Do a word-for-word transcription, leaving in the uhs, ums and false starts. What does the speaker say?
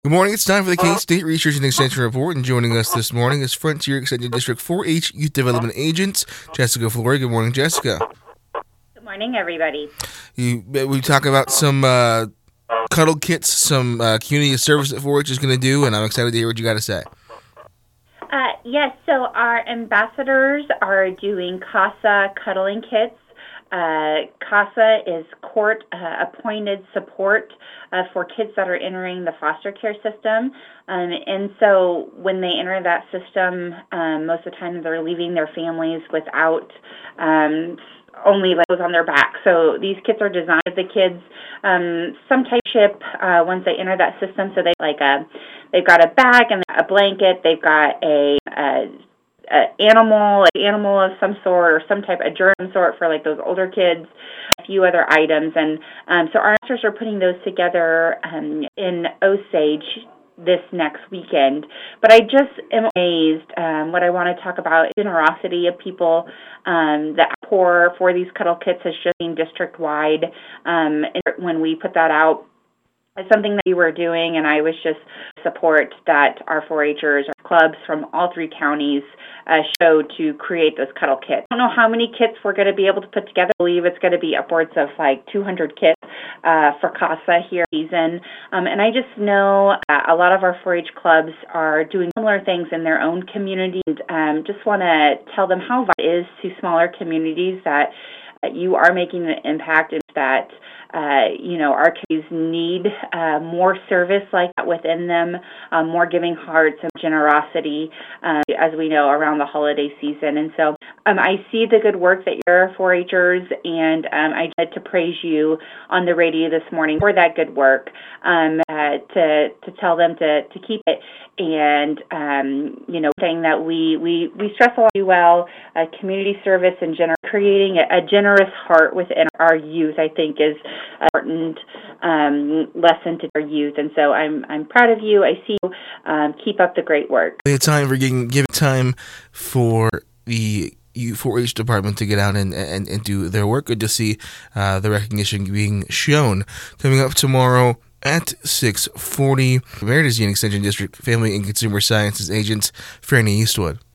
Good morning. It's time for the K-State Research and Extension Report, and joining us this morning is Frontier Extension District four H Youth Development Agent Jessica Flory. Good morning, Jessica. Good morning, everybody. You, we talk about some uh, cuddle kits, some uh, community service that four H is going to do, and I'm excited to hear what you got to say. Uh, yes, so our ambassadors are doing CASA cuddling kits. Uh, CASA is court-appointed uh, support uh, for kids that are entering the foster care system. Um, and so when they enter that system, um, most of the time they're leaving their families without um, only like clothes on their back. So these kits are designed for the kids um, some type of ship uh, once they enter that system. So they like a, they've got a bag and a blanket. They've got a, a Uh, animal, like animal of some sort, or some type of germ sort for like those older kids, a few other items. And um, so our masters are putting those together um, in Osage this next weekend. But I just am amazed. Um, what I want to talk about is generosity of people. Um, the pour for these cuddle kits has just been district-wide. Um, and when we put that out, it's something that we were doing, and I was just support that our four H'ers, our clubs from all three counties uh, showed to create those cuddle kits. I don't know how many kits we're going to be able to put together. I believe it's going to be upwards of like two hundred kits uh, for CASA here this season. Um, and I just know uh, a lot of our four H clubs are doing similar things in their own community. And um, just want to tell them how vital it is to smaller communities that uh, you are making an impact, and that Uh, you know, our communities need uh, more service like that within them, um, more giving hearts and generosity, uh, as we know, around the holiday season. And so um, I see the good work that your four H'ers, and um, I had to praise you on the radio this morning for that good work, um, uh, to to tell them to, to keep it. And, um, you know, saying that we, we, we stress a lot as well, uh, community service and gener- creating a, a generous heart within our youth, I think, is an important um, lesson to our youth. And so I'm I'm proud of you. I see you. Um, keep up the great work. It's time for giving, giving time for the four H department to get out and, and, and do their work. Good to see uh, the recognition being shown. Coming up tomorrow at six forty, Meridas Extension District Family and Consumer Sciences Agent Franny Eastwood.